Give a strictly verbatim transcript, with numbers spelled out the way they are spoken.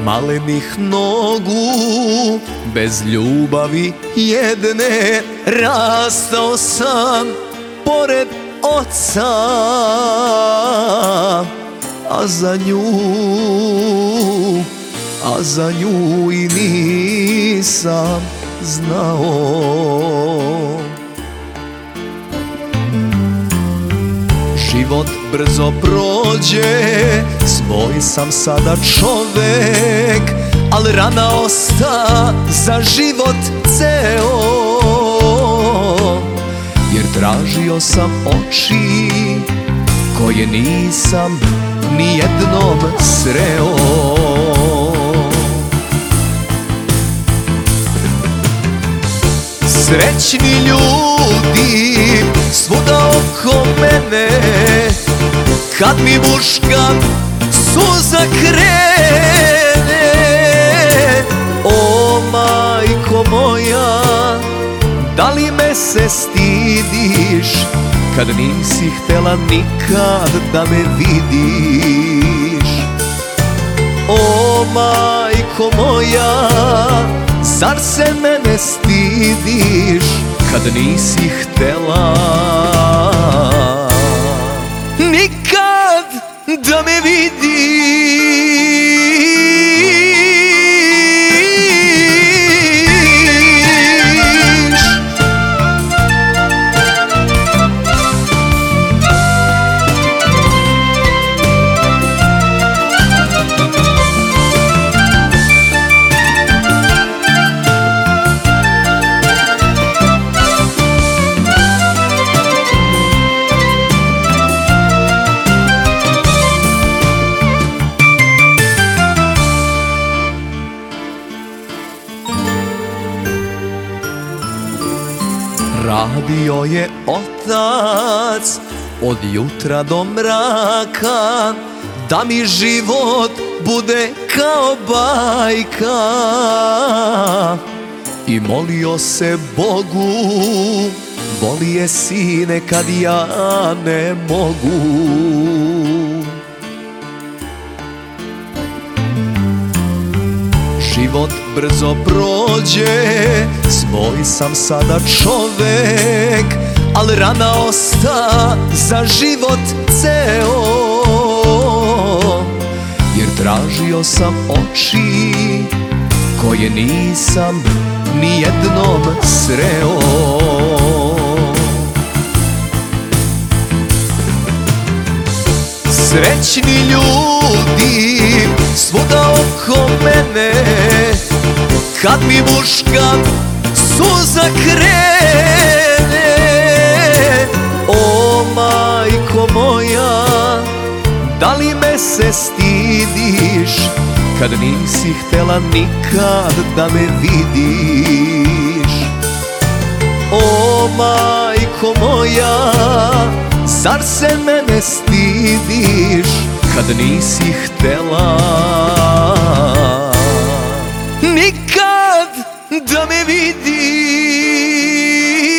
malenih nogu, bez ljubavi jedne rastao sam pored oca, a za nju, a za nju i nisam znao. Život brzo prođe, svoj sam sada čovek, al rana osta za život ceo. Jer tražio sam oči koje nisam nijednom sreo. Srećni ljudi svuda oko mene, kad mi muška suza krene. O majko moja, da li me se stidiš, kad nisi htela nikad da me vidiš? O majko moja, zar se mene stidiš, kad nisi htela nikad da me vidiš? Radio je otac od jutra do mraka, da mi život bude kao bajka. I molio se Bogu, voli je sine kad ja ne mogu. Život brzo prođe, svoj sam sada čovek, al rana osta za život ceo. Jer tražio sam oči koje nisam nijednom sreo. Srećni ljudi svuda oko mene, kad mi muška suza krene. O majko moja, da li me se stidiš, kad nisi htela nikad da me vidiš? O majko moja, zar se mene stidiš, kad nisi htela nikad da me vidiš?